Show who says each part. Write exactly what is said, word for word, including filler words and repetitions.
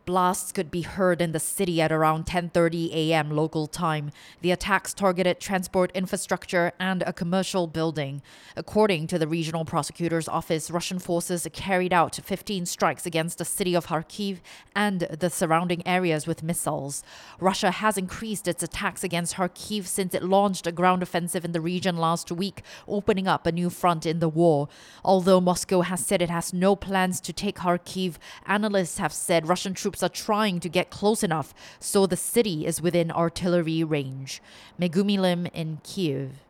Speaker 1: blasts could be heard in the city at around ten thirty a.m. local time. The attacks targeted transport infrastructure and a commercial building. According to the regional prosecutor's office, Russian forces carried out fifteen strikes against the city of Kharkiv and the surrounding areas with missiles. Russia has increased its attacks against Kharkiv since it launched a ground offensive in the region last week, opening up a new front in the war. Although Moscow has said it has no plans to take Kharkiv, analysts have said Russian troops are trying to get close enough so the city is within artillery range. Megumi Lim in Kyiv.